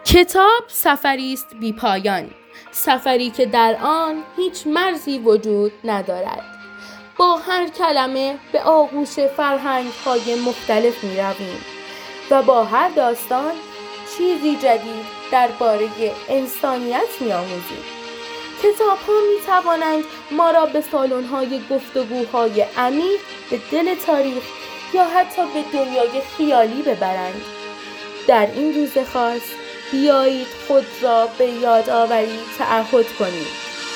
کتاب سفری است بی پایان، سفری که در آن هیچ مرزی وجود ندارد. با هر کلمه به آغوش فرهنگ‌های مختلف می‌رویم و با هر داستان چیزی جدید درباره انسانیت می‌آموزیم. کتاب‌ها می‌توانند ما را به سالن‌های گفتگوهای عمیق، به دل تاریخ یا حتی به دنیای خیالی ببرند. در این روز خاص بیایید خود را به یادآوری تعهد کنیم.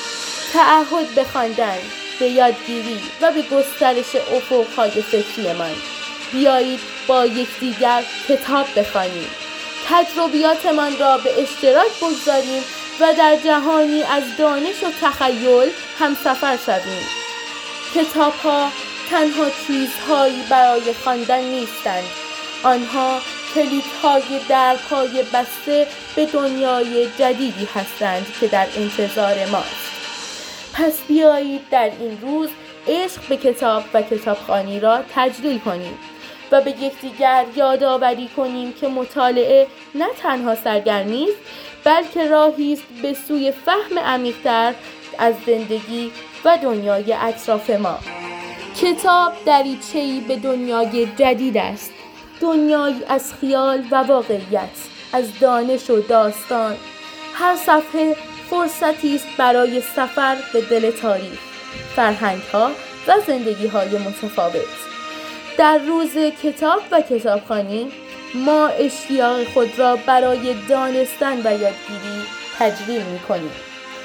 تعهد به خواندن، به یادگیری و به گسترش افق‌های فکریمان. بیایید با یکدیگر کتاب بخوانیم. تجربیاتمان را به اشتراک بگذاریم و در جهانی از دانش و تخیل همسفر شویم. کتاب‌ها تنها چیزهایی برای خواندن نیستند. آنها کلیدهای درهای بسته به دنیای جدیدی هستند که در انتظار ماست. پس بیایید در این روز عشق به کتاب و کتابخوانی را تجلیل کنیم و به یکدیگر یادآوری کنیم که مطالعه نه تنها سرگرمی است، بلکه راهی است به سوی فهم عمیق‌تر از زندگی و دنیای اطراف ما. کتاب دریچه‌ای به دنیای جدید است، دنیایی از خیال و واقعیت، از دانش و داستان. هر صفحه فرصتی است برای سفر به دل تاریخ، فرهنگ‌ها و زندگی‌های متفاوت. در روز کتاب و کتابخوانی ما اشتیاق خود را برای دانستن و یادگیری تجلیل می‌کنیم.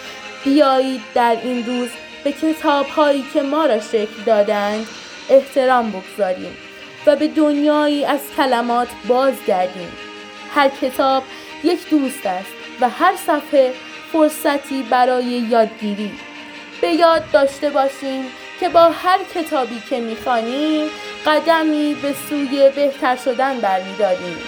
بیایید در این روز به کتاب‌هایی که ما را شکل دادند احترام بگذاریم و به دنیایی از کلمات بازگردیم. هر کتاب یک دوست است و هر صفحه فرصتی برای یادگیری. به یاد داشته باشیم که با هر کتابی که می‌خوانیم قدمی به سوی بهتر شدن برمی‌داریم.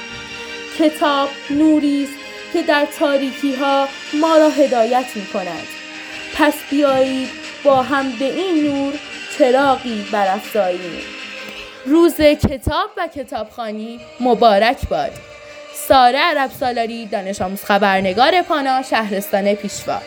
کتاب نوری است که در تاریکی‌ها ما را هدایت می‌کند. پس بیایید با هم به این نور چراغی برافزاییم. روز کتاب و کتابخوانی مبارک باد. ساره عرب‌سالاری، دانش آموز خبرنگار پانا، شهرستان پیشوا.